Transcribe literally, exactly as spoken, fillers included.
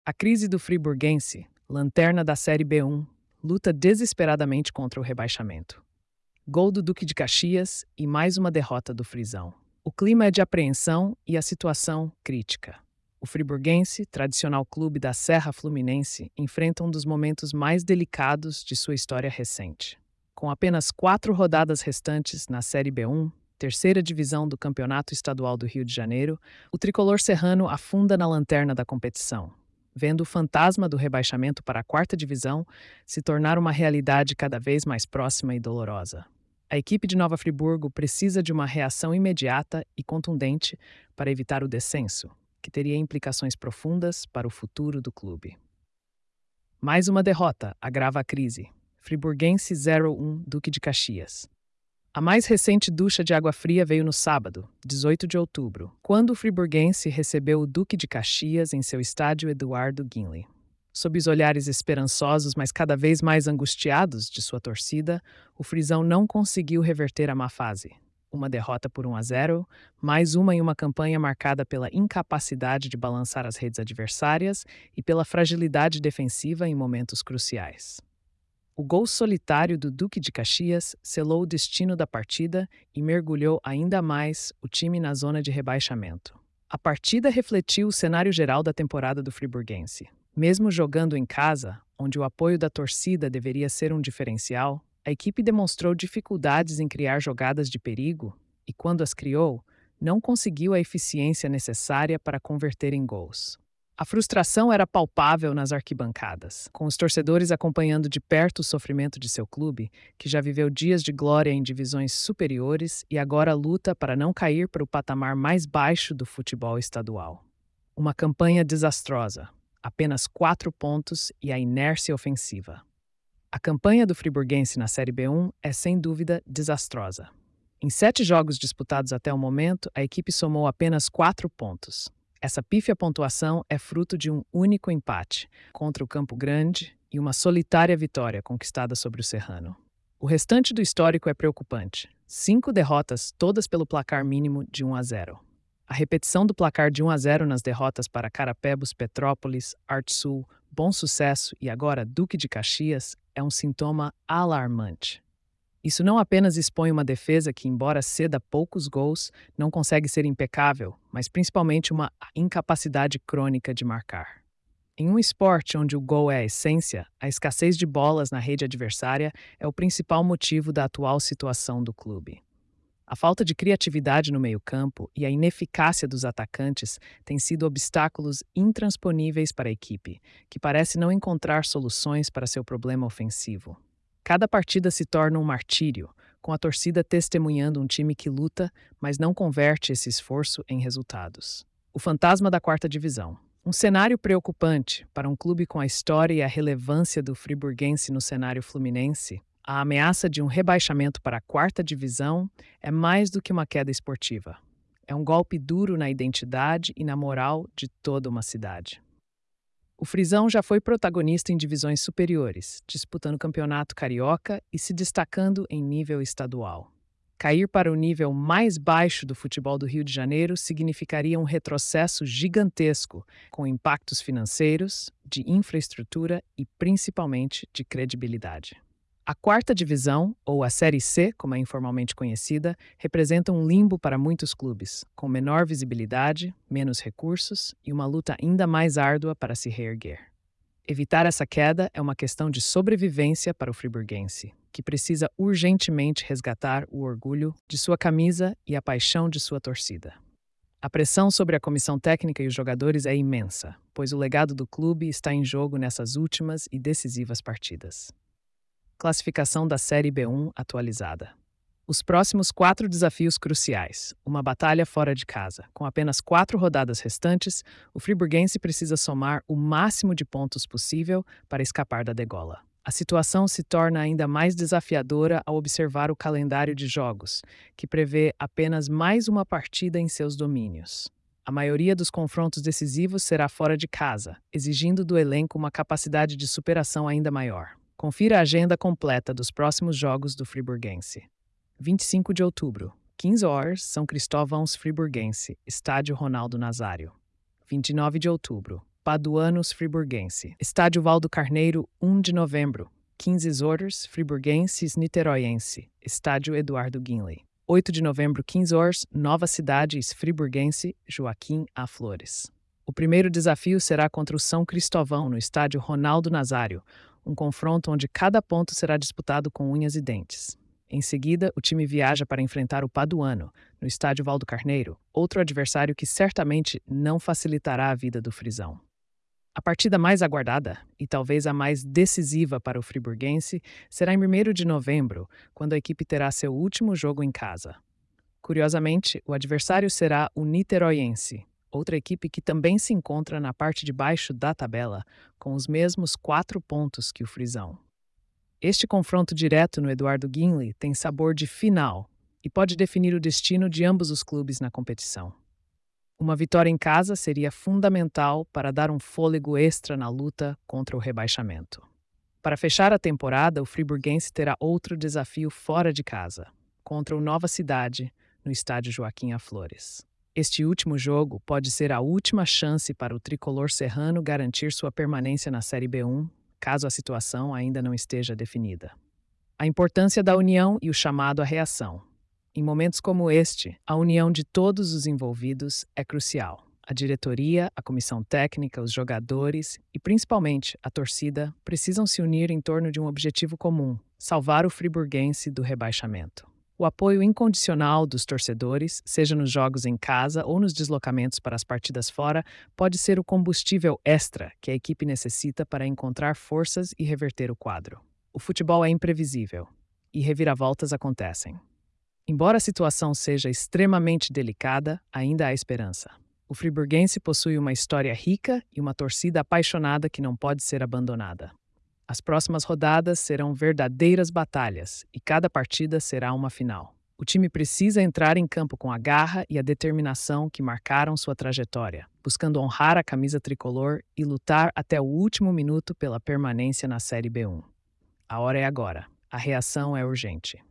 A crise do friburguense, lanterna da Série B um, luta desesperadamente contra o rebaixamento. Gol do Duque de Caxias e mais uma derrota do Frisão. O clima é de apreensão e a situação crítica. O friburguense, tradicional clube da Serra Fluminense, enfrenta um dos momentos mais delicados de sua história recente. Com apenas quatro rodadas restantes na Série B um, terceira divisão do Campeonato Estadual do Rio de Janeiro, o tricolor serrano afunda na lanterna da competição, vendo o fantasma do rebaixamento para a quarta divisão se tornar uma realidade cada vez mais próxima e dolorosa. A equipe de Nova Friburgo precisa de uma reação imediata e contundente para evitar o descenso, que teria implicações profundas para o futuro do clube. Mais uma derrota agrava a crise. Friburguense zero um Duque de Caxias. A mais recente ducha de água fria veio no sábado, dezoito de outubro, quando o friburguense recebeu o Duque de Caxias em seu estádio Eduardo Guinle. Sob os olhares esperançosos, mas cada vez mais angustiados de sua torcida, o Frisão não conseguiu reverter a má fase. Uma derrota por um a zero, mais uma em uma campanha marcada pela incapacidade de balançar as redes adversárias e pela fragilidade defensiva em momentos cruciais. O gol solitário do Duque de Caxias selou o destino da partida e mergulhou ainda mais o time na zona de rebaixamento. A partida refletiu o cenário geral da temporada do friburguense. Mesmo jogando em casa, onde o apoio da torcida deveria ser um diferencial, a equipe demonstrou dificuldades em criar jogadas de perigo e, quando as criou, não conseguiu a eficiência necessária para converter em gols. A frustração era palpável nas arquibancadas, com os torcedores acompanhando de perto o sofrimento de seu clube, que já viveu dias de glória em divisões superiores e agora luta para não cair para o patamar mais baixo do futebol estadual. Uma campanha desastrosa, apenas quatro pontos e a inércia ofensiva. A campanha do friburguense na Série B um é, sem dúvida, desastrosa. Em sete jogos disputados até o momento, a equipe somou apenas quatro pontos. Essa pífia pontuação é fruto de um único empate contra o Campo Grande e uma solitária vitória conquistada sobre o Serrano. O restante do histórico é preocupante. Cinco derrotas, todas pelo placar mínimo de um a zero. A repetição do placar de um a zero nas derrotas para Carapebus, Petrópolis, Artsul, Bom Sucesso e agora Duque de Caxias é um sintoma alarmante. Isso não apenas expõe uma defesa que, embora ceda poucos gols, não consegue ser impecável, mas principalmente uma incapacidade crônica de marcar. Em um esporte onde o gol é a essência, a escassez de bolas na rede adversária é o principal motivo da atual situação do clube. A falta de criatividade no meio-campo e a ineficácia dos atacantes têm sido obstáculos intransponíveis para a equipe, que parece não encontrar soluções para seu problema ofensivo. Cada partida se torna um martírio, com a torcida testemunhando um time que luta, mas não converte esse esforço em resultados. O fantasma da quarta divisão. Um cenário preocupante para um clube com a história e a relevância do friburguense no cenário fluminense. A ameaça de um rebaixamento para a quarta divisão é mais do que uma queda esportiva. É um golpe duro na identidade e na moral de toda uma cidade. O Frisão já foi protagonista em divisões superiores, disputando o campeonato carioca e se destacando em nível estadual. Cair para o nível mais baixo do futebol do Rio de Janeiro significaria um retrocesso gigantesco, com impactos financeiros, de infraestrutura e principalmente de credibilidade. A quarta divisão, ou a Série C, como é informalmente conhecida, representa um limbo para muitos clubes, com menor visibilidade, menos recursos e uma luta ainda mais árdua para se reerguer. Evitar essa queda é uma questão de sobrevivência para o friburguense, que precisa urgentemente resgatar o orgulho de sua camisa e a paixão de sua torcida. A pressão sobre a comissão técnica e os jogadores é imensa, pois o legado do clube está em jogo nessas últimas e decisivas partidas. Classificação da Série B um atualizada. Os próximos quatro desafios cruciais. Uma batalha fora de casa. Com apenas quatro rodadas restantes, o friburguense precisa somar o máximo de pontos possível para escapar da degola. A situação se torna ainda mais desafiadora ao observar o calendário de jogos, que prevê apenas mais uma partida em seus domínios. A maioria dos confrontos decisivos será fora de casa, exigindo do elenco uma capacidade de superação ainda maior. Confira a agenda completa dos próximos jogos do friburguense. vinte e cinco de outubro, quinze horas, São Cristóvãos Friburguense, Estádio Ronaldo Nazário. vinte e nove de outubro, Paduanos Friburguense. Estádio Valdo Carneiro, um de novembro. quinze horas, Friburguenses Niteróiense. Estádio Eduardo Guinle. oito de novembro, quinze horas, Nova Cidades Friburguense, Joaquim A. Flores. O primeiro desafio será contra o São Cristóvão, no estádio Ronaldo Nazário, um confronto onde cada ponto será disputado com unhas e dentes. Em seguida, o time viaja para enfrentar o Paduano, no estádio Valdo Carneiro, outro adversário que certamente não facilitará a vida do Frisão. A partida mais aguardada, e talvez a mais decisiva para o friburguense, será em primeiro de novembro, quando a equipe terá seu último jogo em casa. Curiosamente, o adversário será o Niteróiense, outra equipe que também se encontra na parte de baixo da tabela, com os mesmos quatro pontos que o Frisão. Este confronto direto no Eduardo Guinle tem sabor de final e pode definir o destino de ambos os clubes na competição. Uma vitória em casa seria fundamental para dar um fôlego extra na luta contra o rebaixamento. Para fechar a temporada, o friburguense terá outro desafio fora de casa, contra o Nova Cidade, no estádio Joaquim A. Flores. Este último jogo pode ser a última chance para o tricolor serrano garantir sua permanência na Série B um, caso a situação ainda não esteja definida. A importância da união e o chamado à reação. Em momentos como este, a união de todos os envolvidos é crucial. A diretoria, a comissão técnica, os jogadores e, principalmente, a torcida precisam se unir em torno de um objetivo comum: salvar o friburguense do rebaixamento. O apoio incondicional dos torcedores, seja nos jogos em casa ou nos deslocamentos para as partidas fora, pode ser o combustível extra que a equipe necessita para encontrar forças e reverter o quadro. O futebol é imprevisível e reviravoltas acontecem. Embora a situação seja extremamente delicada, ainda há esperança. O friburguense possui uma história rica e uma torcida apaixonada que não pode ser abandonada. As próximas rodadas serão verdadeiras batalhas e cada partida será uma final. O time precisa entrar em campo com a garra e a determinação que marcaram sua trajetória, buscando honrar a camisa tricolor e lutar até o último minuto pela permanência na Série B um. A hora é agora. A reação é urgente.